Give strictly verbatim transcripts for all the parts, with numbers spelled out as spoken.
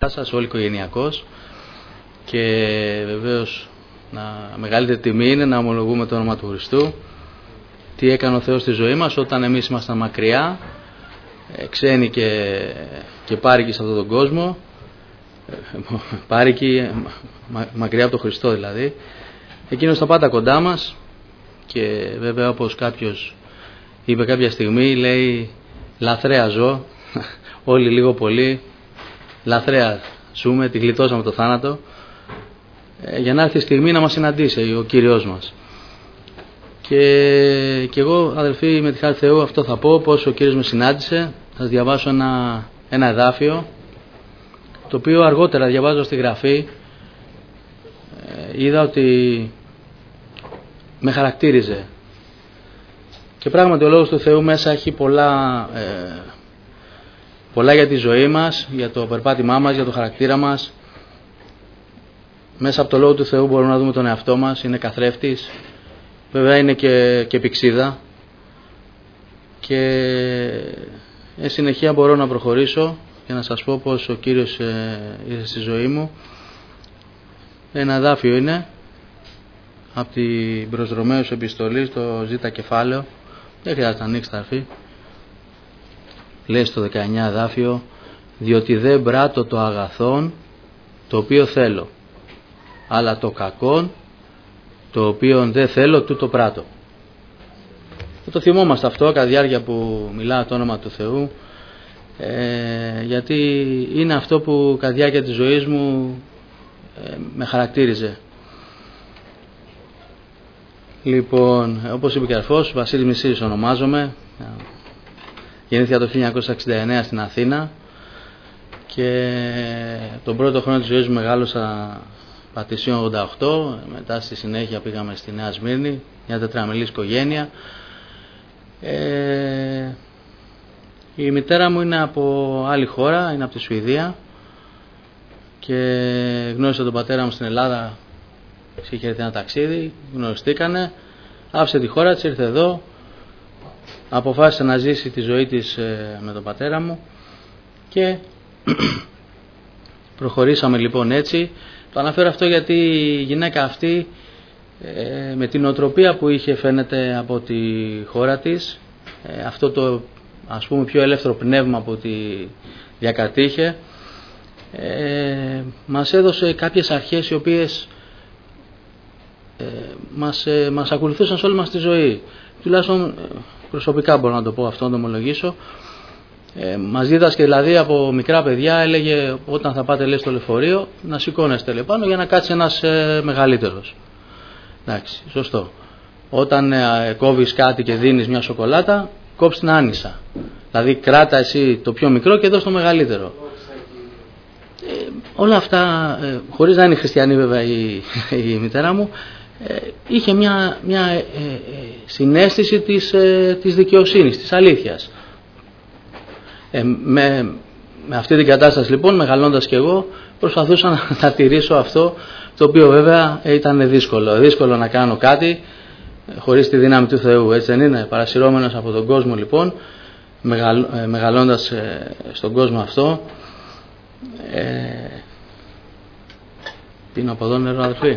σας, όλοι οικογενειακώς, και βεβαίως να, μεγαλύτερη τιμή είναι να ομολογούμε το όνομα του Χριστού, τι έκανε ο Θεός στη ζωή μας όταν εμείς ήμασταν μακριά, ξένοι και, και πάρικοι σε αυτόν τον κόσμο, πάρικοι μα, μακριά από τον Χριστό δηλαδή. Εκείνος τα πάντα κοντά μας, και βέβαια όπως κάποιος είπε κάποια στιγμή, λέει λαθρέα ζω, όλοι λίγο πολύ λαθρέα ζούμε, τη γλιτώσαμε το θάνατο, ε, για να έρθει η στιγμή να μας συναντήσει ο Κύριος μας. Και, και εγώ, αδελφοί, με τη χάρη Θεού αυτό θα πω, πως ο Κύριος με συνάντησε. Θα σας διαβάσω ένα, ένα εδάφιο, το οποίο αργότερα διαβάζω στη Γραφή, ε, είδα ότι με χαρακτήριζε. Και πράγματι ο Λόγος του Θεού μέσα έχει πολλά, ε, πολλά για τη ζωή μας, για το περπάτημά μας, για το χαρακτήρα μας. Μέσα από το Λόγο του Θεού μπορούμε να δούμε τον εαυτό μας, είναι καθρέφτης, βέβαια είναι και, και πηξίδα, και εν συνεχεία μπορώ να προχωρήσω και να σας πω πως ο Κύριος ε, ήρθε στη ζωή μου. Ένα εδάφιο είναι από την προς Ρωμαίους επιστολή, στο Ζ κεφάλαιο, δεν χρειάζεται να ανοίξετε αρφή. Λέει στο δεκαεννιά εδάφιο, διότι δεν πράττω το αγαθόν το οποίο θέλω, αλλά το κακόν το οποίο δεν θέλω τούτο πράττω. Το θυμόμαστε αυτό κατά διάρκεια που μιλάω το όνομα του Θεού, ε, γιατί είναι αυτό που κατά διάρκεια της ζωής μου ε, με χαρακτήριζε. Λοιπόν, όπως είπε και αρφός, Βασίλης Μισήρης ονομάζομαι. Γεννήθηκα το χίλια εννιακόσια εξήντα εννέα στην Αθήνα, και τον πρώτο χρόνο της ζωής μου μεγάλωσα Πατησίων ογδόντα οκτώ. Μετά στη συνέχεια πήγαμε στη Νέα Σμύρνη, μια τετραμελής οικογένεια. Ε, η μητέρα μου είναι από άλλη χώρα, είναι από τη Σουηδία, και γνώρισα τον πατέρα μου στην Ελλάδα. Είχε έρθει ένα ταξίδι, γνωριστήκανε, άφησε τη χώρα της, ήρθε εδώ, αποφάσισε να ζήσει τη ζωή της με τον πατέρα μου, και προχωρήσαμε λοιπόν έτσι. Το αναφέρω αυτό γιατί η γυναίκα αυτή, με την οτροπία που είχε φαίνεται από τη χώρα της, αυτό το ας πούμε πιο ελεύθερο πνεύμα που τη διακατήχε, μας έδωσε κάποιες αρχές οι οποίες Ε, μας, ε, μας ακολουθούσαν σε όλη μας τη ζωή. Τουλάχιστον προσωπικά μπορώ να το πω αυτό, να το ομολογήσω. Ε, μας δίδασκε δηλαδή από μικρά παιδιά, έλεγε όταν θα πάτε λέει στο λεωφορείο να σηκώνεστε λέει πάνω για να κάτσει ένας ε, μεγαλύτερος. Εντάξει, σωστό. Όταν ε, κόβεις κάτι και δίνεις μια σοκολάτα, κόψεις την άνισα. Δηλαδή κράτα εσύ το πιο μικρό και δώσ' το μεγαλύτερο. Ε, όλα αυτά, ε, χωρίς να είναι χριστιανή βέβαια η, η μητέρα μου, ε, είχε μια, μια ε, ε, συναίσθηση της, ε, της δικαιοσύνης, της αλήθειας. Ε, με, με αυτή την κατάσταση λοιπόν, μεγαλώντας και εγώ, προσπαθούσα να, να τηρήσω αυτό, το οποίο βέβαια ήταν δύσκολο. Δύσκολο να κάνω κάτι ε, χωρίς τη δύναμη του Θεού, έτσι δεν είναι? Παρασυρώμενος από τον κόσμο λοιπόν, μεγαλ, ε, μεγαλώντας ε, στον κόσμο αυτό. Ε, πίνω από εδώ νερό, αδελφοί.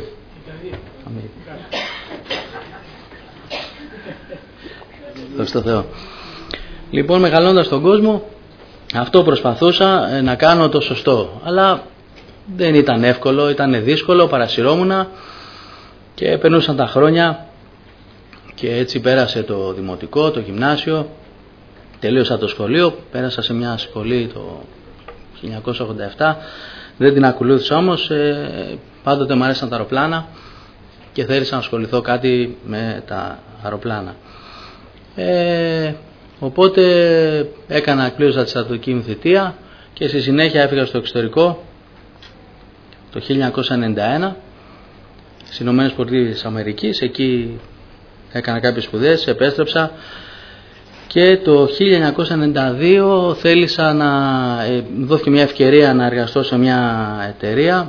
Ευχαριστώ Θεό. Λοιπόν, μεγαλώντας τον κόσμο, αυτό προσπαθούσα να κάνω το σωστό, αλλά δεν ήταν εύκολο, ήταν δύσκολο, παρασυρώμουνα, και περνούσαν τα χρόνια, και έτσι πέρασε το δημοτικό, το γυμνάσιο, τελείωσα το σχολείο, πέρασα σε μια σχολή το χίλια εννιακόσια ογδόντα επτά, δεν την ακολούθησα όμως, ε, πάντοτε μου αρέσαν τα αεροπλάνα και θέλησα να ασχοληθώ κάτι με τα αεροπλάνα. Ε, οπότε έκανα, κλείωσα τη στρατιωτική μου θητεία, και στη συνέχεια έφυγα στο εξωτερικό το χίλια εννιακόσια ενενήντα ένα στις Ηνωμένες Πολιτείες της Αμερικής. Εκεί έκανα κάποιες σπουδές, επέστρεψα, και το χίλια εννιακόσια ενενήντα δύο θέλησα να ε, δόθηκε μια ευκαιρία να εργαστώ σε μια εταιρεία.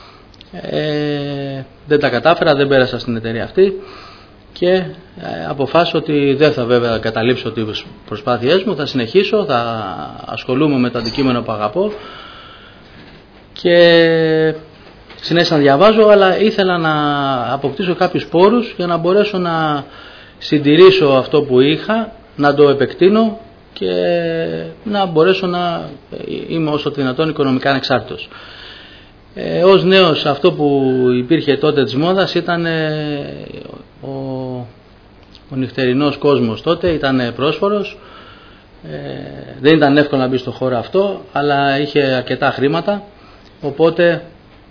Ε, δεν τα κατάφερα, δεν πέρασα στην εταιρεία αυτή, και ε, αποφάσισα ότι δεν θα βέβαια καταλήψω τις προσπάθειές μου, θα συνεχίσω, θα ασχολούμαι με το αντικείμενο που αγαπώ, και συνέχισα να διαβάζω, αλλά ήθελα να αποκτήσω κάποιους πόρους για να μπορέσω να συντηρήσω αυτό που είχα, να το επεκτείνω και να μπορέσω να είμαι όσο δυνατόν οικονομικά ανεξάρτητος. Ε, ως νέος αυτό που υπήρχε τότε της μόδας ήταν ε, ο, ο νυχτερινός κόσμος τότε, ήταν πρόσφορος, ε, δεν ήταν εύκολο να μπει στο χώρο αυτό, αλλά είχε αρκετά χρήματα, οπότε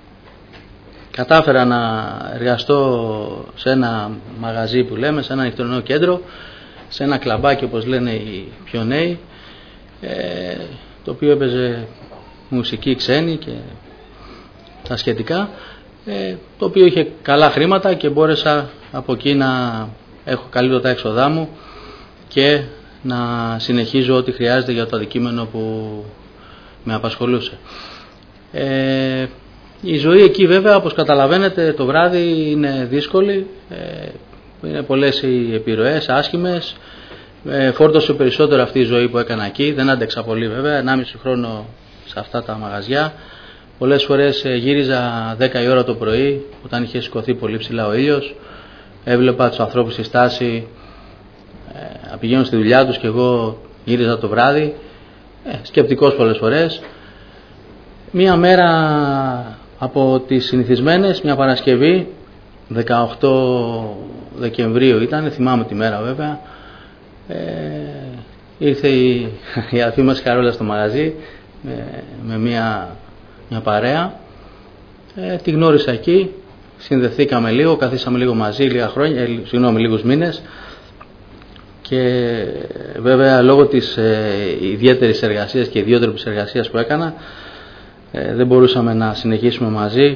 κατάφερα να εργαστώ σε ένα μαγαζί που λέμε, σε ένα νυχτερινό κέντρο, σε ένα κλαμπάκι όπως λένε οι πιο νέοι, ε, το οποίο έπαιζε μουσική ξένη και τα σχετικά, ε, το οποίο είχε καλά χρήματα και μπόρεσα από εκεί να έχω καλύτερα τα έξοδά μου και να συνεχίζω ό,τι χρειάζεται για το αντικείμενο που με απασχολούσε. Ε, η ζωή εκεί βέβαια, όπως καταλαβαίνετε, το βράδυ είναι δύσκολη, ε, είναι πολλές οι επιρροές άσχημες, ε, φόρτωσε περισσότερο αυτή η ζωή που έκανα εκεί, δεν άντεξα πολύ βέβαια, ενάμιση χρόνο σε αυτά τα μαγαζιά. Πολλές φορές γύριζα δέκα η ώρα το πρωί, όταν είχε σηκωθεί πολύ ψηλά ο ήλιος, έβλεπα τους ανθρώπους στη στάση ε, πηγαίνουν στη δουλειά τους και εγώ γύριζα το βράδυ, ε, σκεπτικός πολλές φορές. Μία μέρα από τις συνηθισμένες, μια Παρασκευή, δεκαοκτώ Δεκεμβρίου ήταν, θυμάμαι τη μέρα βέβαια, ε, ήρθε η, η αδελφή μας Καρόλα στο μαγαζί με, με μια, μια παρέα, ε, τη γνώρισα εκεί, συνδεθήκαμε λίγο, καθίσαμε λίγο μαζί, λίγα χρόνια, ε, συγγνώμη, λίγους μήνες, και βέβαια λόγω της ε, ιδιαίτερης εργασίας και ιδιότερης εργασίας που έκανα, ε, δεν μπορούσαμε να συνεχίσουμε μαζί.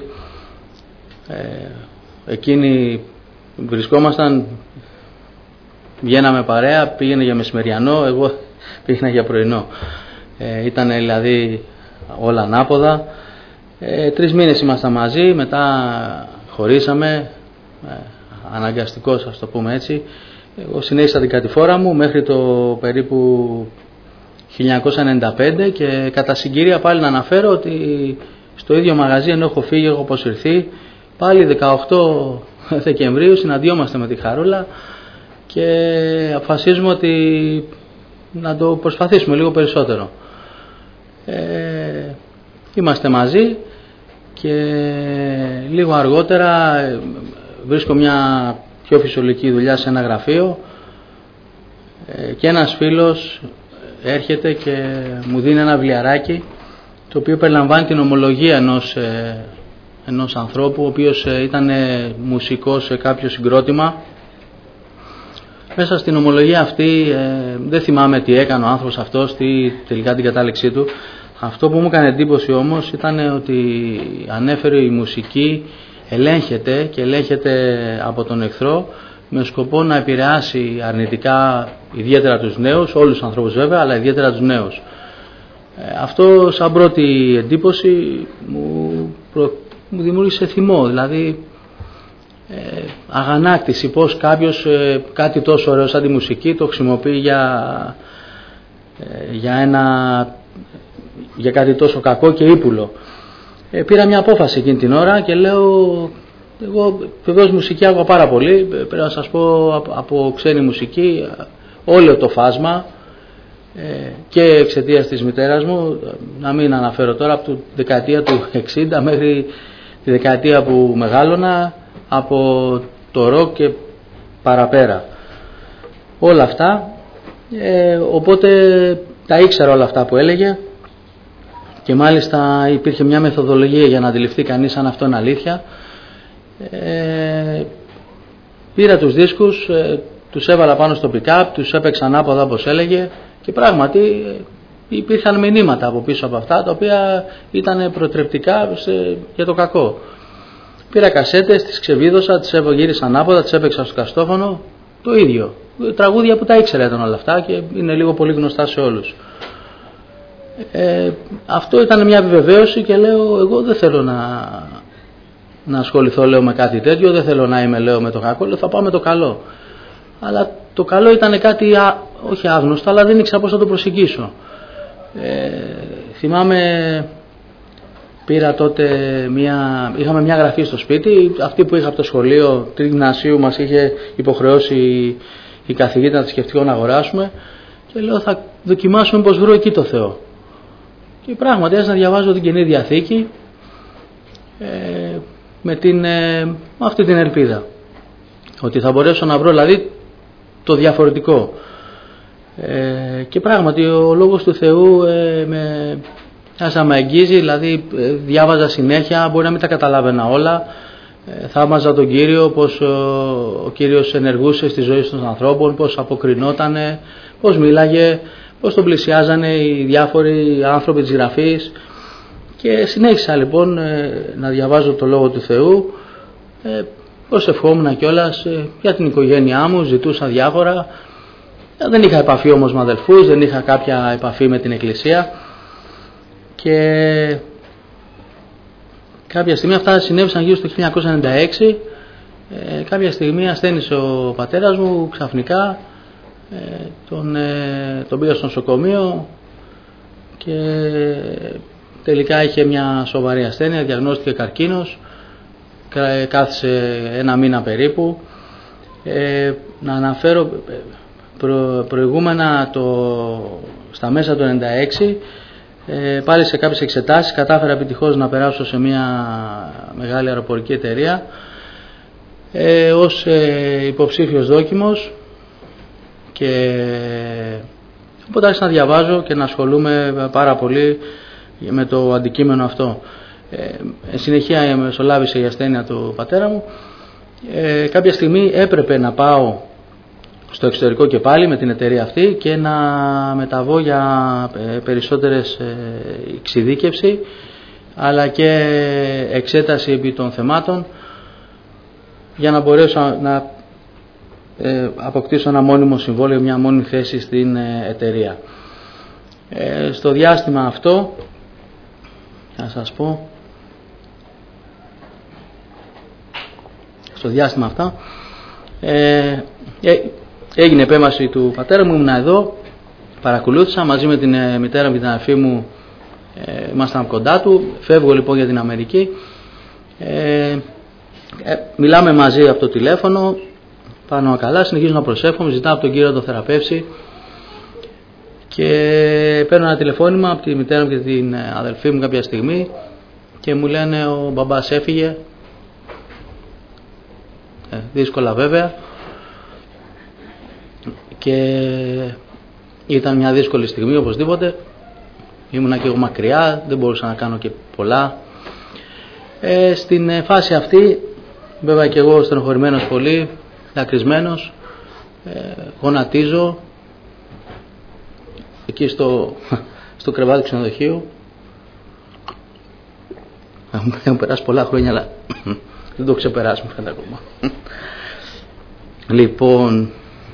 Ε, εκείνη βρισκόμασταν, βγαίναμε παρέα, πήγαινε για μεσημεριανό, εγώ πήγαινα για πρωινό. Ε, ήταν δηλαδή όλα ανάποδα. Ε, τρεις μήνες ήμασταν μαζί, μετά χωρίσαμε, ε, αναγκαστικός ας το πούμε έτσι. Εγώ συνέχισα την κατηφόρα μου μέχρι το περίπου χίλια εννιακόσια ενενήντα πέντε και κατά συγκυρία πάλι να αναφέρω ότι στο ίδιο μαγαζί, ενώ έχω φύγει, έχω αποσυρθεί, πάλι δεκαοκτώ Δεκεμβρίου συναντιόμαστε με τη Χαρούλα και αποφασίζουμε ότι να το προσπαθήσουμε λίγο περισσότερο. Ε, είμαστε μαζί και λίγο αργότερα βρίσκω μια πιο φυσιολογική δουλειά σε ένα γραφείο και ένας φίλος έρχεται και μου δίνει ένα βιβλιαράκι το οποίο περιλαμβάνει την ομολογία ενός, ενός ανθρώπου ο οποίος ήταν μουσικός σε κάποιο συγκρότημα. Μέσα στην ομολογία αυτή ε, δεν θυμάμαι τι έκανε ο άνθρωπος αυτός, τι τελικά την κατάληξή του. Αυτό που μου έκανε εντύπωση όμως ήταν ότι ανέφερε η μουσική ελέγχεται και ελέγχεται από τον εχθρό με σκοπό να επηρεάσει αρνητικά ιδιαίτερα τους νέους, όλους τους ανθρώπους βέβαια, αλλά ιδιαίτερα τους νέους. Ε, αυτό σαν πρώτη εντύπωση μου, προ, μου δημιούργησε θυμό, δηλαδή ε, αγανάκτηση πως κάποιος ε, κάτι τόσο ωραίο σαν τη μουσική το χρησιμοποιεί για, ε, για, ένα, για κάτι τόσο κακό και ύπουλο. Ε, πήρα μια απόφαση εκείνη την ώρα και λέω, εγώ βεβαίως μουσική άκουγα πάρα πολύ, πρέπει να σας πω από, από ξένη μουσική όλο το φάσμα ε, και εξαιτίας της μητέρας μου, να μην αναφέρω τώρα, από τη δεκαετία του εξήντα μέχρι τη δεκαετία που μεγάλωνα, από το ροκ και παραπέρα. Όλα αυτά, ε, οπότε τα ήξερα όλα αυτά που έλεγε και μάλιστα υπήρχε μια μεθοδολογία για να αντιληφθεί κανείς αν αυτό είναι αλήθεια. Ε, πήρα τους δίσκους, ε, τους έβαλα πάνω στο pick-up, τους έπαιξα ανάποδα όπως έλεγε και πράγματι ε, υπήρχαν μηνύματα από πίσω από αυτά τα οποία ήταν προτρεπτικά σε, για το κακό. Πήρα κασέτες, τις ξεβίδωσα, τις γύρισα ανάποδα, τις έπαιξα στο καστόφωνο, το ίδιο. Τραγούδια που τα ήξερα ήταν όλα αυτά και είναι λίγο πολύ γνωστά σε όλους. Ε, αυτό ήταν μια επιβεβαίωση και λέω εγώ δεν θέλω να, να ασχοληθώ λέω με κάτι τέτοιο, δεν θέλω να είμαι λέω με το κακό, λέω θα πάω με το καλό. Αλλά το καλό ήταν κάτι α, όχι άγνωστο, αλλά δεν ήξερα πώς θα το προσεγγίσω. Ε, θυμάμαι πήρα τότε μια, είχαμε μια γραφή στο σπίτι, αυτή που είχα από το σχολείο του γυμνασίου μας είχε υποχρεώσει η, η καθηγήτρια θρησκευτικών να αγοράσουμε και λέω θα δοκιμάσουμε πως βρω εκεί το Θεό. Και πράγματι άρχισα να διαβάζω την Καινή Διαθήκη ε, με, την, ε, με αυτή την ελπίδα ότι θα μπορέσω να βρω δηλαδή το διαφορετικό. Ε, και πράγματι ο Λόγος του Θεού ε, με άρχισα με αγγίζει, δηλαδή ε, διάβαζα συνέχεια, μπορεί να μην τα καταλάβαινα όλα, ε, θαύμαζα τον Κύριο, πως ο, ο Κύριος ενεργούσε στη ζωή των ανθρώπων, πως αποκρινότανε, πως μίλαγε, πως τον πλησιάζανε οι διάφοροι άνθρωποι της Γραφής και συνέχισα λοιπόν ε, να διαβάζω το Λόγο του Θεού, ε, προσευχόμουν κιόλας ε, για την οικογένειά μου, ζητούσα διάφορα. Δεν είχα επαφή όμως με αδελφούς, δεν είχα κάποια επαφή με την Εκκλησία και κάποια στιγμή αυτά συνέβησαν γύρω στο χίλια εννιακόσια ενενήντα έξι. Ε, κάποια στιγμή ασθένησε ο πατέρας μου ξαφνικά, ε, τον, ε, τον πήγα στο νοσοκομείο και τελικά είχε μια σοβαρή ασθένεια, διαγνώστηκε καρκίνος, κάθισε ένα μήνα περίπου. Ε, να αναφέρω προ, προηγούμενα το, στα μέσα του ενενήντα έξι ε, πάλι σε κάποιες εξετάσεις κατάφερα επιτυχώς να περάσω σε μια μεγάλη αεροπορική εταιρεία ε, ως ε, υποψήφιος δόκιμος και οπότε άρχισα να διαβάζω και να ασχολούμαι πάρα πολύ με το αντικείμενο αυτό. Ε, εν συνεχεία μεσολάβησε η ασθένεια του πατέρα μου. Ε, κάποια στιγμή έπρεπε να πάω στο εξωτερικό και πάλι με την εταιρεία αυτή και να μεταβώ για ε, περισσότερες ε, εξειδίκευση αλλά και εξέταση επί των θεμάτων για να μπορέσω να ε, αποκτήσω ένα μόνιμο συμβόλαιο, μια μόνιμη θέση στην ε, εταιρεία. Ε, στο διάστημα αυτό θα σας πω στο διάστημα αυτά ε, ε, έγινε επέμβαση του πατέρα μου, ήμουν εδώ, παρακολούθησα μαζί με την ε, μητέρα μου και την αδερφή μου, ε, ήμασταν κοντά του, φεύγω λοιπόν για την Αμερική, ε, ε, μιλάμε μαζί από το τηλέφωνο, πάνω καλά, συνεχίζω να προσεύχομαι, ζητάω από τον Κύριο να το θεραπεύσει και παίρνω ένα τηλεφώνημα από τη μητέρα μου και την αδελφή μου κάποια στιγμή και μου λένε ο μπαμπάς έφυγε, ε, δύσκολα βέβαια, και ήταν μια δύσκολη στιγμή οπωσδήποτε, ήμουνα και εγώ μακριά, δεν μπορούσα να κάνω και πολλά. Ε, στην φάση αυτή βέβαια και εγώ στενοχωρημένος πολύ, δακρυσμένος, ε, γονατίζω εκεί στο, στο κρεβάτι του ξενοδοχείου. Έχουν περάσει πολλά χρόνια αλλά δεν το ξεπεράσουμε φαίνεται ακόμα. Λοιπόν,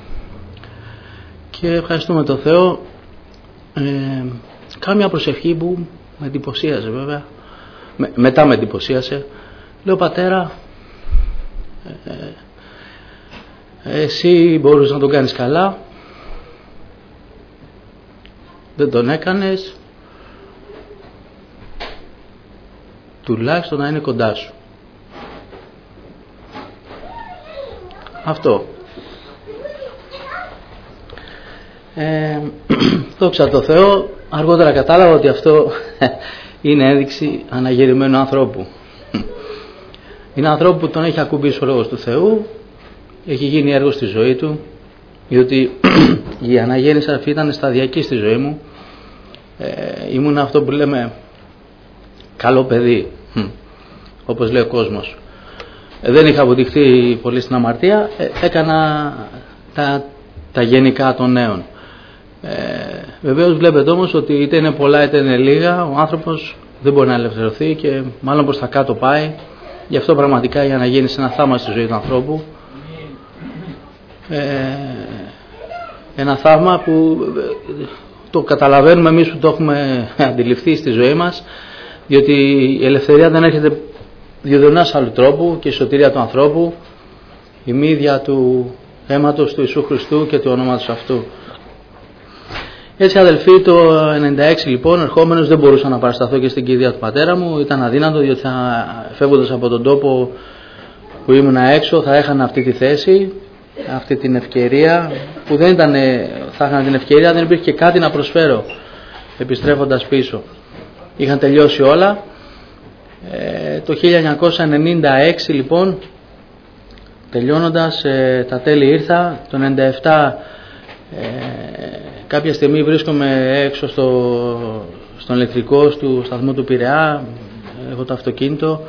και ευχαριστούμε τον Θεό. Ε, κάνω μια προσευχή που με εντυπωσίασε βέβαια, με, μετά με εντυπωσίασε. Λέω πατέρα, ε, ε, εσύ μπορείς να τον κάνεις καλά, δεν τον έκανες, τουλάχιστον να είναι κοντά σου. Αυτό. Ε, δόξα τω Θεώ, αργότερα κατάλαβα ότι αυτό είναι ένδειξη αναγερημένου ανθρώπου. Είναι ανθρώπου που τον έχει ακουμπήσει ο Λόγος του Θεού, έχει γίνει έργο στη ζωή του, διότι η αναγέννηση αυτή ήταν σταδιακή στη ζωή μου. Ε, ήμουν αυτό που λέμε καλό παιδί, όπως λέει ο κόσμος. Ε, δεν είχα αποδειχθεί πολύ στην αμαρτία, ε, έκανα τα, τα γενικά των νέων. Ε, βεβαίως βλέπετε όμως ότι είτε είναι πολλά είτε είναι λίγα, ο άνθρωπος δεν μπορεί να ελευθερωθεί και μάλλον προς τα κάτω πάει. Γι' αυτό πραγματικά η αναγέννηση είναι ένα θαύμα στη ζωή του ανθρώπου. Ε, ένα θαύμα που το καταλαβαίνουμε εμείς που το έχουμε αντιληφθεί στη ζωή μας, διότι η ελευθερία δεν έρχεται διοδονάς άλλου τρόπου και η σωτηρία του ανθρώπου η μύδια του αίματος του Ιησού Χριστού και του ονόματος αυτού. Έτσι αδελφοί, το ενενήντα έξι λοιπόν, ερχόμενος, δεν μπορούσα να παρασταθώ και στην κηδεία του πατέρα μου, ήταν αδύνατο, διότι θα, φεύγοντας από τον τόπο που ήμουνα έξω θα έχανα αυτή τη θέση, αυτή την ευκαιρία, που δεν ήταν, θα είχαν την ευκαιρία, δεν υπήρχε και κάτι να προσφέρω επιστρέφοντας πίσω. Είχαν τελειώσει όλα. Ε, το χίλια εννιακόσια ενενήντα έξι λοιπόν, τελειώνοντας, ε, τα τέλη ήρθα. Το ενενήντα επτά ε, κάποια στιγμή βρίσκομαι έξω στο, στον ηλεκτρικό του σταθμού του Πειραιά, έχω το αυτοκίνητο,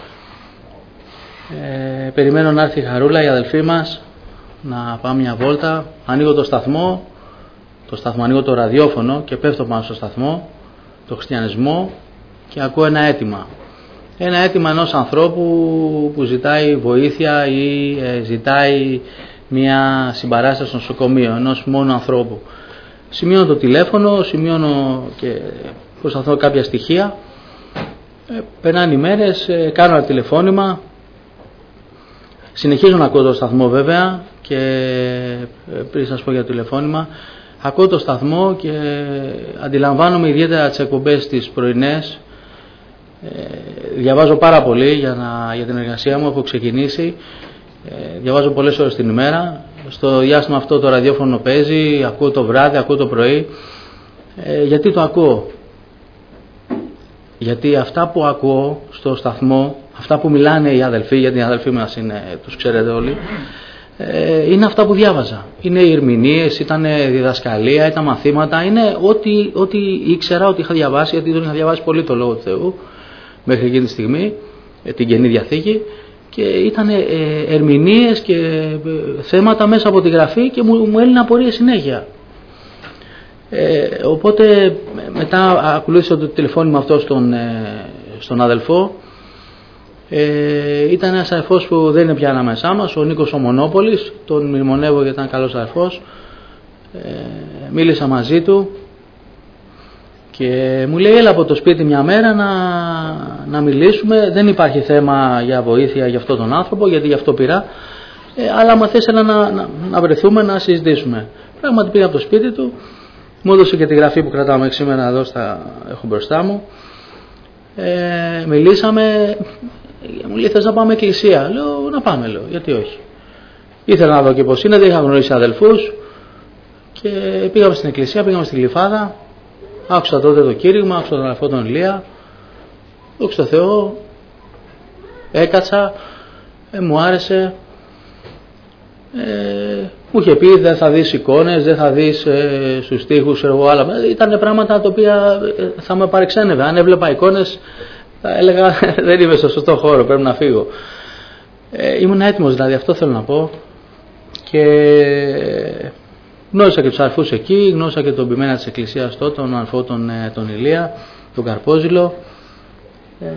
ε, περιμένω να έρθει η Χαρούλα, η αδελφή μας, να πάμε μια βόλτα. Ανοίγω το σταθμό, το σταθμό, ανοίγω το ραδιόφωνο και πέφτω πάνω στο σταθμό, το χριστιανισμό, και ακούω ένα αίτημα. Ένα αίτημα ενός ανθρώπου που ζητάει βοήθεια ή ε, ζητάει μια συμπαράσταση στο νοσοκομείο, ενός μόνο ανθρώπου. Σημειώνω το τηλέφωνο, σημειώνω και προσπαθώ κάποια στοιχεία. Ε, περνάνε οι μέρες, ε, κάνω ένα τηλεφώνημα. Συνεχίζω να ακούω το σταθμό βέβαια, και ε, πριν σας πω για το τηλεφώνημα, ακούω το σταθμό και αντιλαμβάνομαι ιδιαίτερα τις εκπομπές τις πρωινές. Ε, διαβάζω πάρα πολύ για, να, για την εργασία μου, έχω ξεκινήσει. Ε, διαβάζω πολλές ώρες την ημέρα. Στο διάστημα αυτό το ραδιόφωνο παίζει, ακούω το βράδυ, ακούω το πρωί. Ε, γιατί το ακούω? Γιατί αυτά που ακούω στο σταθμό, αυτά που μιλάνε οι αδελφοί, γιατί οι αδελφοί μας είναι, τους ξέρετε όλοι, ε, είναι αυτά που διάβαζα. Είναι οι ερμηνείες, ήταν διδασκαλία, ήταν μαθήματα, είναι ό,τι, ό,τι ήξερα, ό,τι είχα διαβάσει, γιατί δεν είχα διαβάσει πολύ το Λόγο του Θεού μέχρι εκείνη τη στιγμή, την Καινή Διαθήκη, και ήταν ε, ερμηνείες και ε, θέματα μέσα από τη Γραφή, και μου, μου έλυνε απορίες συνέχεια. Ε, οπότε μετά ακολούθησα το τηλεφώνημα αυτό στον, ε, στον αδελφό. Ε, ήταν ένας αδελφός που δεν είναι πια ανάμεσά μας, ο Νίκος ο Μονόπολης, τον μνημονεύω γιατί ήταν καλός αδελφός. Ε, μίλησα μαζί του και μου λέει έλα από το σπίτι μια μέρα να, να μιλήσουμε, δεν υπάρχει θέμα για βοήθεια για αυτόν τον άνθρωπο, γιατί γι' αυτό πειρά, ε, αλλά άμα θες να, να, να βρεθούμε να συζητήσουμε. Πράγματι πήγα από το σπίτι του, μου έδωσε και τη γραφή που κρατάω μέχρι σήμερα, εδώ στα, έχω μπροστά μου. Ε, μιλήσαμε, μου λέει θες να πάμε εκκλησία? Λέω να πάμε, λέω, γιατί όχι. Ήθελα να δω και πως είναι, δεν είχα γνωρίσει αδελφούς, και πήγαμε στην εκκλησία, πήγαμε στη Γλυφάδα, άκουσα τότε το κήρυγμα, άκουσα τον αδελφό τον Ηλία, δόξα τω Θεώ, έκατσα, ε, μου άρεσε. Ε, μου είχε πει δεν θα δεις εικόνες, δεν θα δεις ε, στους στίχους, εγώ άλλα. Ήταν πράγματα τα οποία ε, θα με παρεξένευε. Αν έβλεπα εικόνες θα έλεγα δεν είμαι στο σωστό χώρο, πρέπει να φύγω. Ε, ήμουν έτοιμος δηλαδή, αυτό θέλω να πω. Και γνώρισα και τους αδελφούς εκεί, γνώρισα και τον ποιμένα της εκκλησίας τότε, τον αδελφό τον, τον Ηλία, τον Καρπόζηλο. Ε,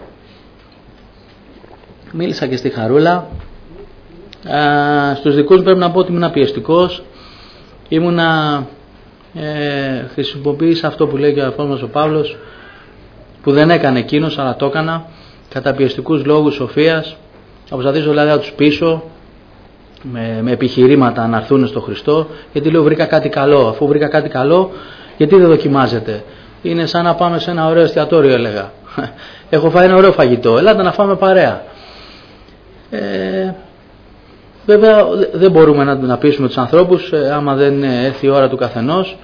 μίλησα και στη Χαρούλα. Uh, στους δικούς μου πρέπει να πω ότι ήμουν πιεστικός, ήμουνα, ε, χρησιμοποίησα αυτό που λέει και ο αδελφός μας ο Παύλος, που δεν έκανε εκείνος αλλά το έκανα, κατά πιεστικούς λόγους σοφίας, να προσπαθήσω δηλαδή να τους πείσω με, με επιχειρήματα να έρθουν στο Χριστό, γιατί λέω βρήκα κάτι καλό, αφού βρήκα κάτι καλό γιατί δεν δοκιμάζεται? Είναι σαν να πάμε σε ένα ωραίο εστιατόριο, έλεγα, έχω φάει ένα ωραίο φαγητό, ελάτε να φάμε παρέα. ε, Βέβαια δεν μπορούμε να, να πείσουμε τους ανθρώπους ε, άμα δεν έρθει η ώρα του καθενός,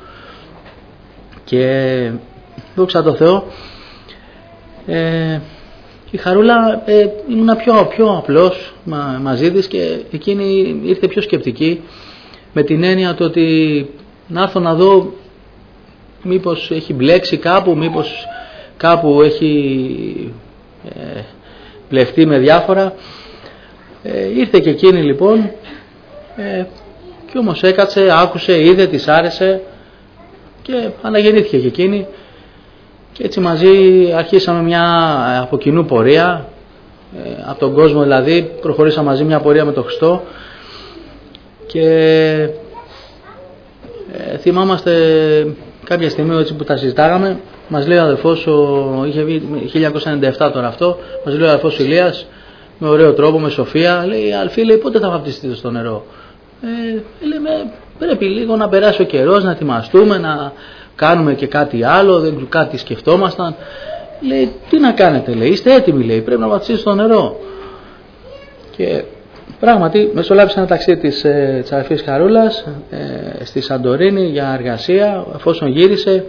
και δόξα τω Θεώ ε, η Χαρούλα ε, ήμουν πιο, πιο απλός μα, μαζί της, και εκείνη ήρθε πιο σκεπτική, με την έννοια το ότι να έρθω να δω μήπως έχει μπλέξει κάπου, μήπως κάπου έχει ε, πλευτεί με διάφορα. Ε, ήρθε και εκείνη λοιπόν, ε, και όμως έκατσε, άκουσε, είδε, της άρεσε και αναγεννήθηκε και εκείνη, και έτσι μαζί αρχίσαμε μια από κοινού πορεία, ε, από τον κόσμο δηλαδή προχωρήσαμε μαζί μια πορεία με τον Χριστό, και ε, θυμάμαστε κάποια στιγμή έτσι που τα συζητάγαμε, μας λέει ο αδελφός, ο, είχε βγει χίλια εννιακόσια ενενήντα επτά τώρα αυτό, μας λέει ο αδελφός Ηλίας, με ωραίο τρόπο, με σοφία, λέει αλφή, λέει πότε θα βαπτιστείτε στο νερό? Ε, λέμε πρέπει λίγο να περάσει ο καιρός, να ετοιμαστούμε, να κάνουμε και κάτι άλλο, κάτι σκεφτόμασταν. Λέει, τι να κάνετε, λέει, είστε έτοιμοι, λέει, πρέπει να βαθίσετε στο νερό. Και πράγματι μεσολάβησε ένα ταξίδι της, ε, της αδερφής Χαρούλας ε, στη Σαντορίνη για εργασία. Εφόσον γύρισε,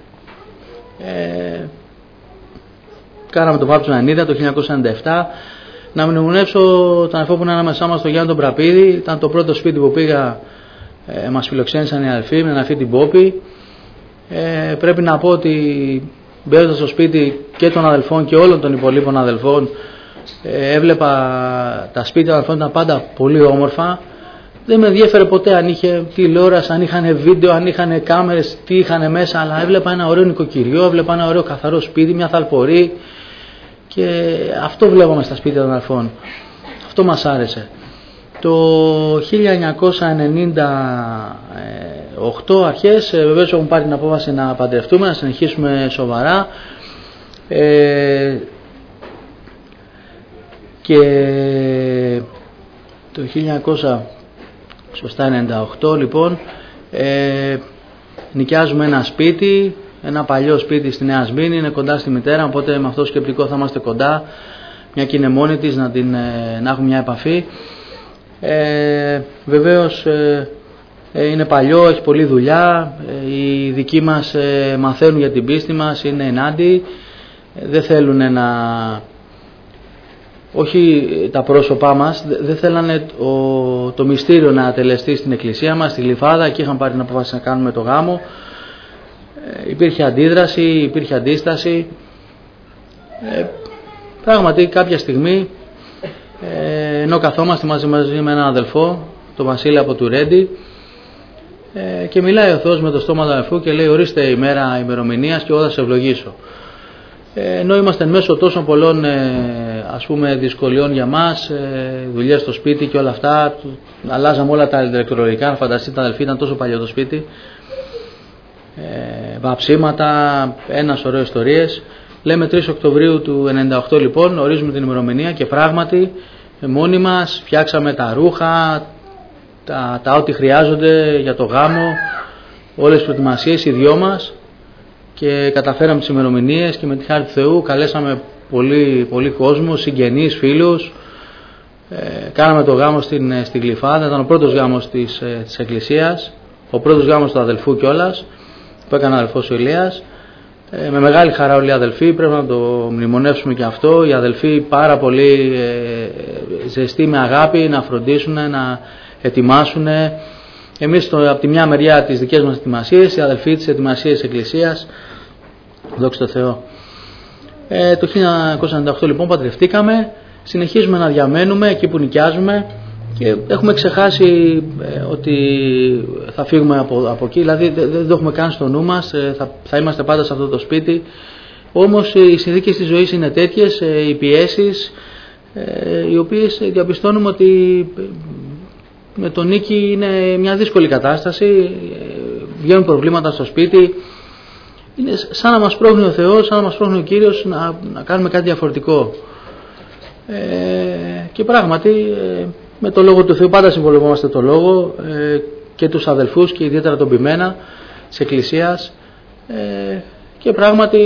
ε, κάναμε το βάπτισμα Ανίδα το χίλια εννιακόσια ενενήντα επτά. Να μνημονεύσω τον αδερφό που είναι ανάμεσά μας, τον Γιάννη τον Πραπίδη. Ήταν το πρώτο σπίτι που πήγα, ε, μας φιλοξένησαν οι αδερφοί, με την αδερφή την Πόπη. Ε, πρέπει να πω ότι μπαίνοντας στο σπίτι και των αδελφών και όλων των υπολείπων αδελφών, ε, έβλεπα τα σπίτια των αδελφών, ήταν πάντα πολύ όμορφα. Δεν με ενδιέφερε ποτέ αν είχε τηλεόραση, αν είχαν βίντεο, αν είχαν κάμερες, τι είχαν μέσα, αλλά έβλεπα ένα ωραίο νοικοκυριό, έβλεπα ένα ωραίο καθαρό σπίτι, μια θαλπορή, και αυτό βλέπαμε στα σπίτια των αδελφών. Αυτό μας άρεσε. Το χίλια εννιακόσια ενενήντα οκτώ αρχές, βεβαίως έχουμε πάρει την απόφαση να παντρευτούμε, να συνεχίσουμε σοβαρά. Ε, και το χίλια εννιακόσια ενενήντα οκτώ λοιπόν ε, νοικιάζουμε ένα σπίτι, ένα παλιό σπίτι στη Νέα Σμήνη, είναι κοντά στη μητέρα, οπότε με αυτό το σκεπτικό θα είμαστε κοντά, μια και είναι μόνη της, να, την, να έχουμε μια επαφή. Ε, βεβαίως ε, είναι παλιό, έχει πολλή δουλειά, ε, οι δικοί μας ε, μαθαίνουν για την πίστη μας, είναι ενάντιοι, ε, δεν θέλουν να, όχι τα πρόσωπά μας, δεν θέλανε ο, το μυστήριο να τελεστεί στην εκκλησία μας, στη Γλυφάδα, εκεί είχαν πάρει την απόφαση να κάνουμε το γάμο. Ε, υπήρχε αντίδραση, υπήρχε αντίσταση, ε, πράγματι κάποια στιγμή, Ε, ενώ καθόμαστε μαζί, μαζί με έναν αδελφό, τον Βασίλη από του Ρέντι, ε, και μιλάει ο Θεός με το στόμα του αδελφού και λέει, ορίστε ημέρα ημερομηνίας και εγώ θα σε ευλογήσω. Ε, ενώ είμαστε μέσω τόσων πολλών ε, ας πούμε δυσκολιών για μας, ε, δουλειές στο σπίτι και όλα αυτά, αλλάζαμε όλα τα ηλεκτρολογικά, να φανταστείτε, τα αδελφοί, ήταν τόσο παλιό το σπίτι, ε, βαψίματα, ένα σωρό ιστορίες. Λέμε τρεις Οκτωβρίου του ενενήντα οκτώ λοιπόν, ορίζουμε την ημερομηνία και πράγματι μόνοι μας φτιάξαμε τα ρούχα, τα, τα ό,τι χρειάζονται για το γάμο, όλες τις προετοιμασίες, οι δυο μας, και καταφέραμε τις ημερομηνίες και με τη χάρη του Θεού καλέσαμε πολύ, πολύ κόσμο, συγγενείς, φίλους. Ε, κάναμε το γάμο στην, στην Γλυφάδα, ήταν ο πρώτος γάμος της, της Εκκλησίας, ο πρώτος γάμος του αδελφού κιόλας, που έκανε ο αδελφός ο Ηλίας. Ε, με μεγάλη χαρά όλοι οι αδελφοί, πρέπει να το μνημονεύσουμε και αυτό. Οι αδελφοί πάρα πολύ ε, ζεστοί με αγάπη, να φροντίσουν, να ετοιμάσουν. Εμείς το, από τη μια μεριά τις δικές μας ετοιμασίες, οι αδελφοί τις ετοιμασίες της Εκκλησίας. Δόξα τω Θεώ. Ε, το χίλια εννιακόσια ενενήντα οκτώ λοιπόν παντρευτήκαμε, συνεχίζουμε να διαμένουμε εκεί που νοικιάζουμε και έχουμε ξεχάσει ε, ότι θα φύγουμε από, από εκεί, δηλαδή δεν, δεν το έχουμε καν στο νου μας, ε, θα, θα είμαστε πάντα σε αυτό το σπίτι. Όμως οι συνθήκες της ζωής είναι τέτοιες, ε, οι πιέσεις, ε, οι οποίες διαπιστώνουμε ότι με τον Νίκη είναι μια δύσκολη κατάσταση, ε, βγαίνουν προβλήματα στο σπίτι. Είναι σαν να μας πρόχνει ο Θεός, σαν να μας πρόχνει ο Κύριος να, να κάνουμε κάτι διαφορετικό. Ε, και πράγματι ε, με το Λόγο του Θεού πάντα συμβολευόμαστε το Λόγο, ε, και τους αδελφούς και ιδιαίτερα τον ποιμένα της Εκκλησίας, ε, και πράγματι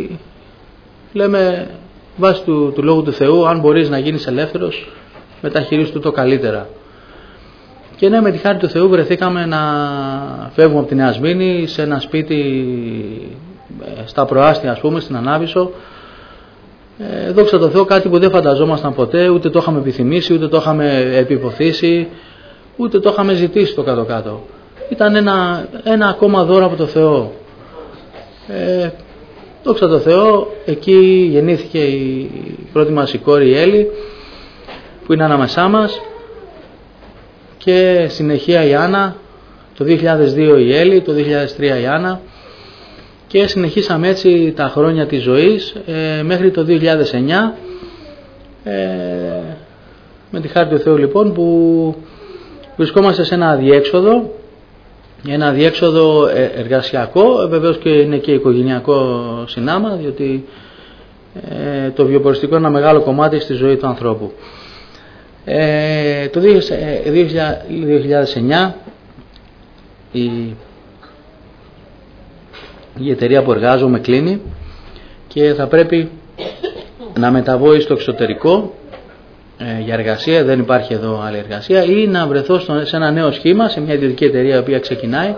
λέμε βάσει του, του Λόγου του Θεού, αν μπορείς να γίνεις ελεύθερος, μεταχειρίσου του το καλύτερα. Και ναι, με τη χάρη του Θεού βρεθήκαμε να φεύγουμε από τη Νέα Σμήνη σε ένα σπίτι στα προάστια, ας πούμε, στην Ανάβησο. Ε, δόξα τω Θεώ, κάτι που δεν φανταζόμασταν ποτέ, ούτε το είχαμε επιθυμήσει, ούτε το είχαμε επιποθήσει, ούτε το είχαμε ζητήσει το κάτω-κάτω. Ήταν ένα, ένα ακόμα δώρο από το Θεό. Ε, δόξα τω Θεώ, εκεί γεννήθηκε η πρώτη μας η κόρη η Έλλη, που είναι ανάμεσά μας, και συνεχεία η Άννα, το δύο χιλιάδες δύο η Έλλη, το δύο χιλιάδες τρία η Άννα, και συνεχίσαμε έτσι τα χρόνια της ζωής ε, μέχρι το δύο χιλιάδες εννιά, ε, με τη χάρη του Θεού λοιπόν, που βρισκόμαστε σε ένα αδιέξοδο, ένα αδιέξοδο εργασιακό, βεβαίως και είναι και οικογενειακό συνάμα, διότι ε, το βιοποριστικό είναι ένα μεγάλο κομμάτι στη ζωή του ανθρώπου. Ε, το δύο χιλιάδες εννιά η, η εταιρεία που εργάζομαι κλείνει και θα πρέπει να μεταβώ στο εξωτερικό ε, για εργασία, δεν υπάρχει εδώ άλλη εργασία, ή να βρεθώ στο, σε ένα νέο σχήμα, σε μια ιδιωτική εταιρεία η οποία ξεκινάει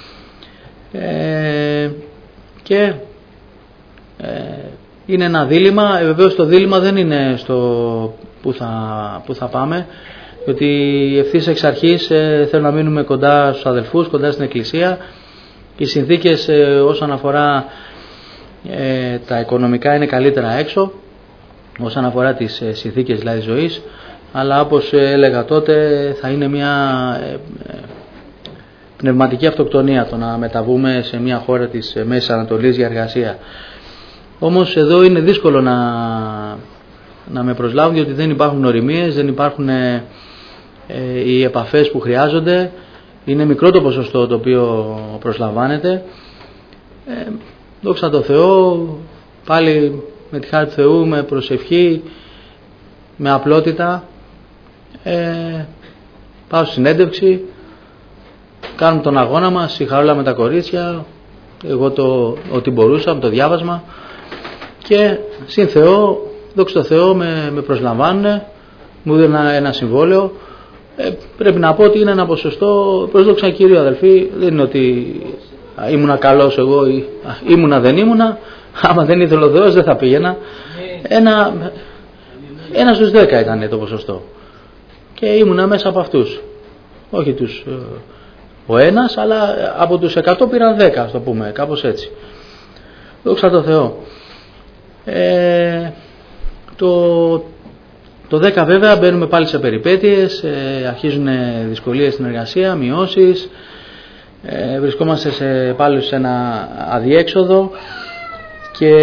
ε, και ε, είναι ένα δίλημμα. Ε, βεβαίως το δίλημμα δεν είναι στο που θα, που θα πάμε, διότι ευθύς εξ αρχής ε, θέλω να μείνουμε κοντά στους αδελφούς, κοντά στην εκκλησία. Οι συνθήκες ε, όσον αφορά ε, τα οικονομικά είναι καλύτερα έξω, όσον αφορά τις ε, συνθήκες δηλαδή ζωής, αλλά όπως ε, έλεγα τότε θα είναι μια ε, ε, πνευματική αυτοκτονία το να μεταβούμε σε μια χώρα της ε, Μέσης Ανατολής για εργασία. Όμως εδώ είναι δύσκολο να, να με προσλάβουν, διότι δεν υπάρχουν γνωριμίες, δεν υπάρχουν ε, ε, οι επαφές που χρειάζονται. Είναι μικρό το ποσοστό το οποίο προσλαμβάνεται. Ε, δόξα τω Θεώ, πάλι με τη χάρη του Θεού, με προσευχή, με απλότητα, ε, πάω στη συνέντευξη, κάνουμε τον αγώνα μας, συγχαρόλα με τα κορίτσια, εγώ το ότι μπορούσα, με το διάβασμα, και συν Θεό, δόξα τω Θεώ, με, με προσλαμβάνουν, μου δίνουν ένα, ένα συμβόλαιο. Ε, πρέπει να πω ότι είναι ένα ποσοστό, προσδόξα Κύριο αδελφοί, δεν είναι ότι ήμουνα καλός εγώ ή ήμουνα δεν ήμουνα, άμα δεν ήθελε ο Θεός δεν θα πήγαινα. Ένα, ένα στους δέκα ήταν το ποσοστό και ήμουνα μέσα από αυτούς, όχι τους ο ένας, αλλά από τους εκατό πήραν δέκα, ας το πούμε, κάπως έτσι. Δόξα τω Θεώ. Ε, το, το δέκα βέβαια μπαίνουμε πάλι σε περιπέτειες, ε, αρχίζουν δυσκολίες στην εργασία, μειώσεις, ε, βρισκόμαστε σε, πάλι σε ένα αδιέξοδο και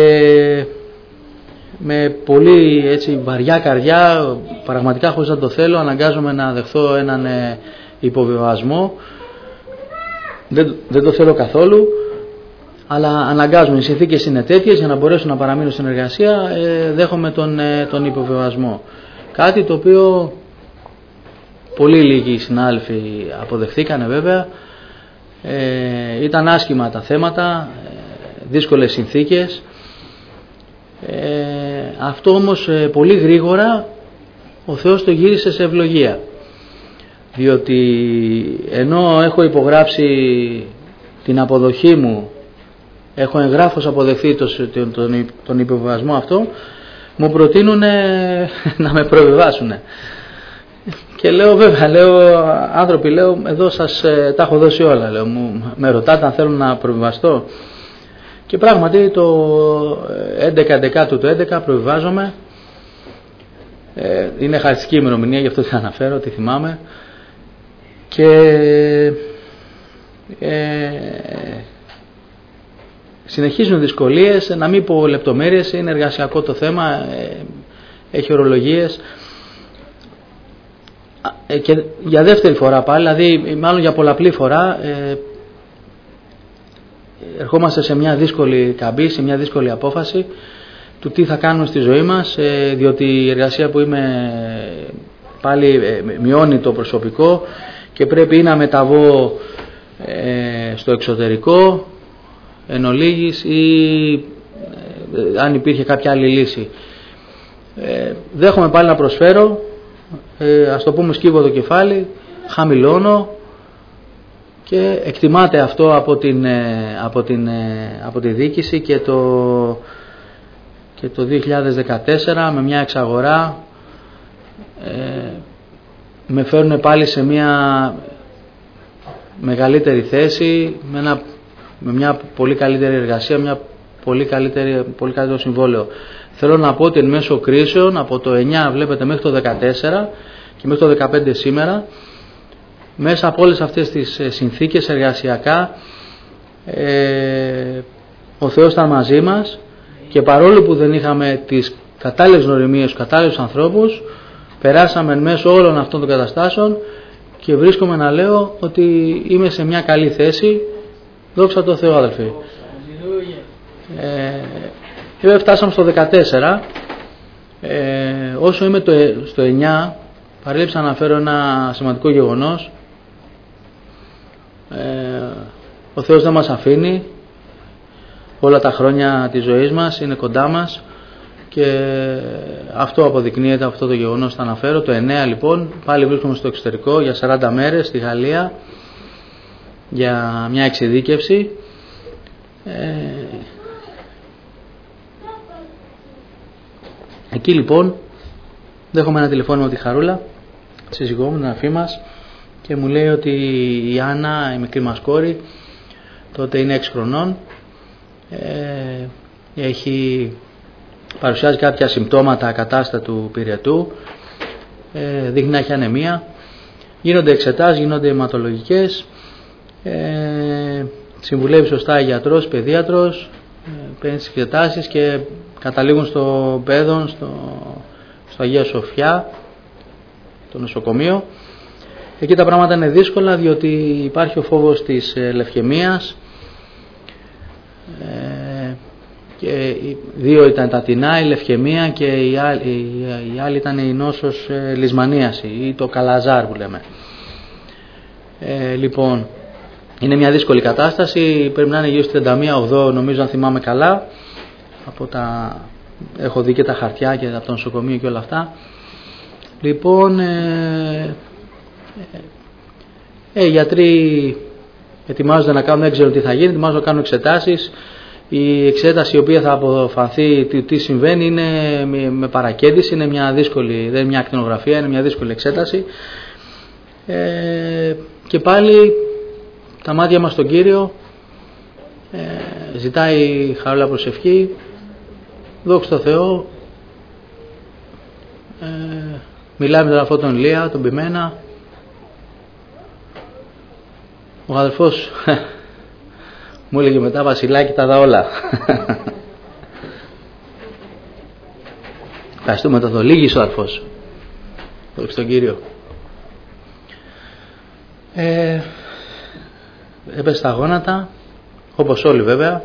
με πολύ έτσι βαριά καρδιά, πραγματικά χωρίς να το θέλω, αναγκάζομαι να δεχθώ έναν ε, υποβιβασμό. Δεν, δεν το θέλω καθόλου, αλλά αναγκάζομαι, οι συνθήκες είναι τέτοιες για να μπορέσω να παραμείνω στην εργασία, ε, δέχομαι τον, ε, τον υποβιβασμό. Κάτι το οποίο πολύ λίγοι συνάδελφοι αποδεχθήκανε βέβαια, ε, ήταν άσχημα τα θέματα, ε, δύσκολες συνθήκες. Ε, αυτό όμως ε, πολύ γρήγορα ο Θεός το γύρισε σε ευλογία, διότι ενώ έχω υπογράψει την αποδοχή μου, έχω εγγράφως αποδεχθεί τον, τον, τον υποβιβασμό αυτό, μου προτείνουν να με προβιβάσουν. Και λέω βέβαια, λέω, άνθρωποι, λέω, εδώ σας ε, τα έχω δώσει όλα, λέω, μου, με ρωτάτε αν θέλω να προβιβαστώ. Και πράγματι το έντεκα έντεκα του το έντεκα προβιβάζομαι. Ε, είναι χαριστική ημερομηνία, γι' αυτό την αναφέρω, τη θυμάμαι. Και ε, συνεχίζουν δυσκολίες, να μην πω λεπτομέρειες, είναι εργασιακό το θέμα, ε, έχει ορολογίες. Ε, και για δεύτερη φορά πάλι, δηλαδή μάλλον για πολλαπλή φορά, ε, ερχόμαστε σε μια δύσκολη καμπή, σε μια δύσκολη απόφαση του τι θα κάνουμε στη ζωή μας, ε, διότι η εργασία που είμαι πάλι ε, μειώνει το προσωπικό και πρέπει ή να μεταβώ ε, στο εξωτερικό εν ολίγης, ή ε, αν υπήρχε κάποια άλλη λύση. Ε, δέχομαι πάλι να προσφέρω, ε, ας το πούμε σκύβω το κεφάλι, χαμηλώνω και εκτιμάται αυτό από, την, από, την, από τη διοίκηση και το, και το δύο χιλιάδες δεκατέσσερα με μια εξαγορά ε, με φέρνουν πάλι σε μια μεγαλύτερη θέση, με, ένα, με μια πολύ καλύτερη εργασία, μια πολύ, καλύτερη, πολύ καλύτερο συμβόλαιο. Θέλω να πω ότι εν μέσω κρίσεων από το εννιά βλέπετε μέχρι το δεκατέσσερα και μέχρι το δεκαπέντε σήμερα, μέσα από όλες αυτές τις συνθήκες εργασιακά ε, ο Θεός ήταν μαζί μας και παρόλο που δεν είχαμε τις κατάλληλες γνωριμίες, τους κατάλληλους ανθρώπους, περάσαμε μέσω όλων αυτών των καταστάσεων και βρίσκομαι να λέω ότι είμαι σε μια καλή θέση, δόξα τω Θεώ αδελφοί. Ε, φτάσαμε στο δεκατέσσερα, ε, όσο είμαι το, στο εννιά παρέλειψα να αναφέρω ένα σημαντικό γεγονός. Ε, Ο Θεός δεν μας αφήνει, όλα τα χρόνια της ζωής μας είναι κοντά μας και αυτό αποδεικνύεται, αυτό το γεγονός θα αναφέρω. Το εννέα λοιπόν πάλι βρίσκομαι στο εξωτερικό για σαράντα μέρες στη Γαλλία για μια εξειδίκευση. Ε, εκεί λοιπόν δέχομαι ένα τηλεφώνημα από τη Χαρούλα, σύζυγό μου, την αδερφή μας, και μου λέει ότι η Άννα, η μικρή μας κόρη, τότε είναι έξι χρονών, ε, έχει, παρουσιάζει κάποια συμπτώματα ακατάστατου πυρετού, ε, δείχνει να έχει ανεμία, γίνονται εξετάσεις, γίνονται αιματολογικές, ε, συμβουλεύει σωστά η γιατρός, παιδίατρος, ε, παίρνει τις εξετάσεις και καταλήγουν στο Πέδον, στο, στο Αγία Σοφιά, το νοσοκομείο. Εκεί τα πράγματα είναι δύσκολα διότι υπάρχει ο φόβος της λευκαιμίας, ε, και οι δύο ήταν τα τεινά, η λευκαιμία, και η άλλη, η, η άλλη ήταν η νόσος ε, λησμανίαση ή το καλαζάρ που λέμε. Ε, λοιπόν, είναι μια δύσκολη κατάσταση, πρέπει να είναι γύρω στη τριάντα μία ογδόη, νομίζω, αν θυμάμαι καλά, από τα, έχω δει και τα χαρτιά και από το νοσοκομείο και όλα αυτά. Λοιπόν, ε, ε, οι γιατροί ετοιμάζονται να κάνουν, δεν ξέρω τι θα γίνει, ετοιμάζονται να κάνουν εξετάσεις. Η εξέταση η οποία θα αποφανθεί τι, τι συμβαίνει είναι με παρακέντηση, είναι μια δύσκολη, δεν είναι μια ακτινογραφία, είναι μια δύσκολη εξέταση. Ε, και πάλι τα μάτια μας στον Κύριο, ε, ζητάει Χαρούλα προσευχή, δόξα τω Θεώ, ε, μιλάμε με τον αυτόν τον Ηλία, τον Πιμένα. Ο αδελφός μου έλεγε μετά, Βασιλάκη, τα δα όλα. Ευχαριστούμε τον Δολίγης, ο αδελφός. Δόξα τον Κύριο. Ε, έπεσε στα γόνατα, όπως όλοι βέβαια.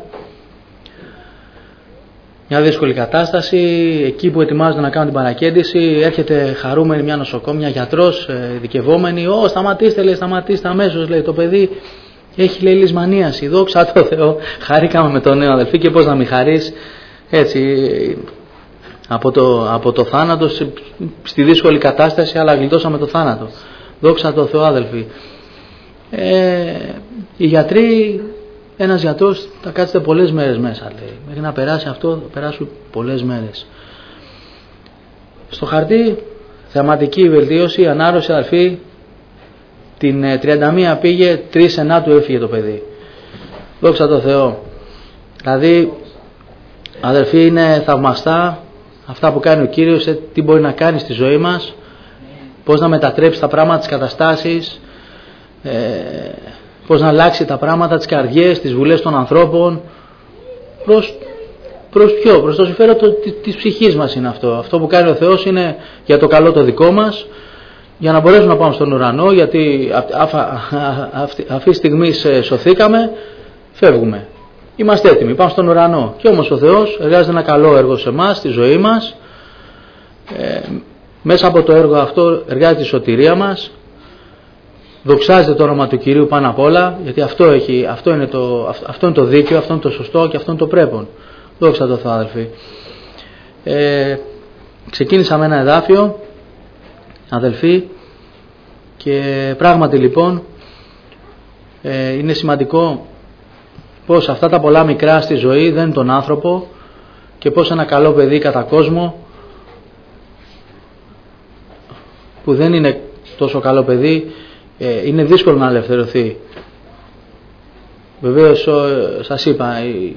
Μια δύσκολη κατάσταση. Εκεί που ετοιμάζονται να κάνουν την παρακέντηση, έρχεται χαρούμενη μια νοσοκόμια, γιατρός, ειδικευόμενη. Ω, σταματήστε, λέει, σταματήστε αμέσως, λέει, το παιδί έχει, λέει, λησμανίαση. Δόξα τω Θεώ. Χαρήκαμε με τον νέο αδελφή, και πώς να μην χαρείς, έτσι, από το, από το θάνατο στη δύσκολη κατάσταση, αλλά γλιτώσαμε το θάνατο. Δόξα τω Θεώ, αδελφοί. Ε, οι γιατροί, ένας γιατρός θα κάτσετε πολλές μέρες μέσα, λέει. Μέχρι να περάσει αυτό θα περάσουν πολλές μέρες. Στο χαρτί, θεαματική βελτίωση, ανάρρωση, αδελφοί. Την τριάντα μία πήγε, τρεις ενάτου έφυγε το παιδί. Δόξα τω Θεώ. Δηλαδή, αδελφοί, είναι θαυμαστά αυτά που κάνει ο Κύριος, τι μπορεί να κάνει στη ζωή μας, πώς να μετατρέψει τα πράγματα, τις καταστάσεις, ε, πώς να αλλάξει τα πράγματα, τις καρδιές, τις βουλές των ανθρώπων, προς, προς ποιο, προς το συμφέρον της ψυχής μας είναι αυτό. Αυτό που κάνει ο Θεός είναι για το καλό το δικό μας, για να μπορέσουμε να πάμε στον ουρανό, γιατί αυτή τη στιγμή σωθήκαμε, φεύγουμε. Είμαστε έτοιμοι, πάμε στον ουρανό. Και όμως ο Θεός εργάζεται ένα καλό έργο σε εμάς, στη ζωή μας. Ε, μέσα από το έργο αυτό εργάζεται η σωτηρία μας. Δοξάζεται το όνομα του Κυρίου πάνω απ' όλα, γιατί αυτό, έχει, αυτό, είναι το, αυτό είναι το δίκαιο, αυτό είναι το σωστό και αυτό είναι το πρέπον. Δόξα τω Θεώ, αδελφοί. Ε, ξεκίνησα με ένα εδάφιο, αδελφοί, και πράγματι λοιπόν ε, είναι σημαντικό πως αυτά τα πολλά μικρά στη ζωή δεν είναι τον άνθρωπο, και πως ένα καλό παιδί κατά κόσμο που δεν είναι τόσο καλό παιδί, ε, είναι δύσκολο να ελευθερωθεί. Βεβαίως, σας είπα,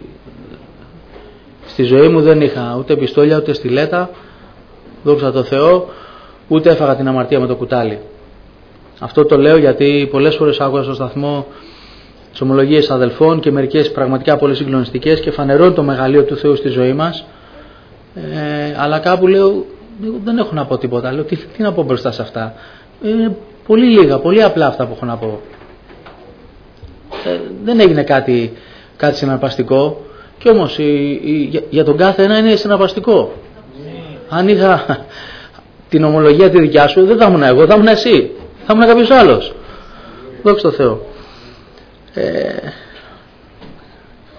στη ζωή μου δεν είχα ούτε πιστόλια ούτε στιλέτα, δόξα τω Θεώ, ούτε έφαγα την αμαρτία με το κουτάλι. Αυτό το λέω γιατί πολλές φορές άκουσα στο σταθμό τις ομολογίες αδελφών και μερικές πραγματικά πολύ συγκλονιστικές, και φανερώνει το μεγαλείο του Θεού στη ζωή μας, ε, αλλά κάπου λέω, δεν έχω να πω τίποτα. Λέω, τι, τι να πω μπροστά σε αυτά. Ε, πολύ λίγα, πολύ απλά αυτά που έχω να πω. Ε, δεν έγινε κάτι, κάτι συναρπαστικό, και όμως η, η, για, για τον κάθε ένα είναι συναρπαστικό. Αν είχα την ομολογία τη δικιά σου, δεν θα ήμουν εγώ, θα ήμουν εσύ, θα ήμουν κάποιος άλλος. Δόξα τω Θεώ. Ε,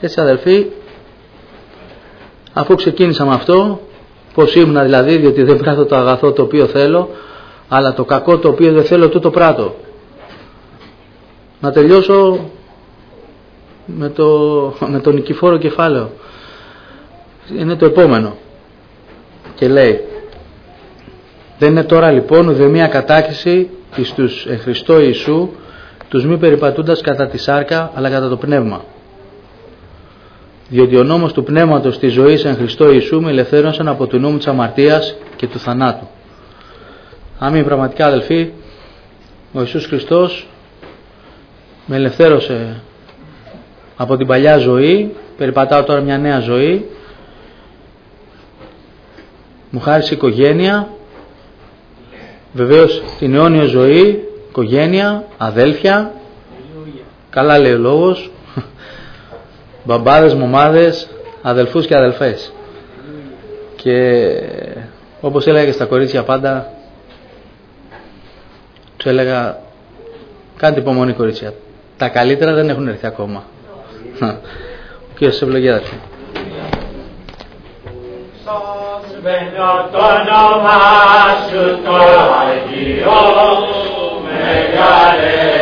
Έτσι αδελφοί, αφού ξεκίνησα με αυτό, πως ήμουνα δηλαδή, διότι δεν πράττω το αγαθό το οποίο θέλω, αλλά το κακό το οποίο δεν θέλω τούτο πράττω. Να τελειώσω με το, με το νικηφόρο κεφάλαιο. Είναι το επόμενο. Και λέει, δεν είναι τώρα λοιπόν ουδεμία κατάκριση εις τους εν Χριστώ Ιησού, τους μη περιπατούντας κατά τη σάρκα, αλλά κατά το πνεύμα. Διότι ο νόμος του πνεύματος της ζωής εν Χριστώ Ιησού με ελευθέρωσαν από του νόμου της αμαρτίας και του θανάτου. Αμήν, πραγματικά αδελφοί, ο Ιησούς Χριστός με ελευθέρωσε από την παλιά ζωή, περιπατάω τώρα μια νέα ζωή, μου χάρισε οικογένεια, βεβαίως την αιώνια ζωή, οικογένεια, αδέλφια, καλά λέει ο λόγος, μπαμπάδες, μαμάδες, αδελφούς και αδελφές. Και όπως έλεγα και στα κορίτσια πάντα, τους έλεγα, κάντε υπομονή κορίτσια, τα καλύτερα δεν έχουν έρθει ακόμα. Ο Κύριος σε ευλογεί αδελφοί. Βαίνω το όνομα σου το Αγίο, μεγάλε